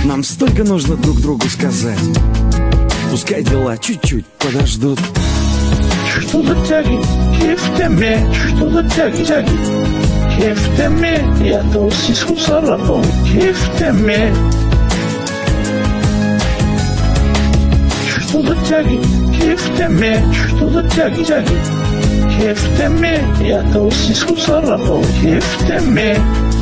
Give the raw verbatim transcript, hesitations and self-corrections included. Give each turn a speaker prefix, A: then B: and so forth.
A: Нам столько нужно друг другу сказать. Пускай дела чуть-чуть подождут.
B: Что-то тягит, кефтеме, что-то тягит, тягит. Кефтеме, я то сиску сарапом, кефтеме. Что-то тягит, кефтеме, что-то тягит, тягит. Кефтеме, я то сиску сарапом, кефтеме.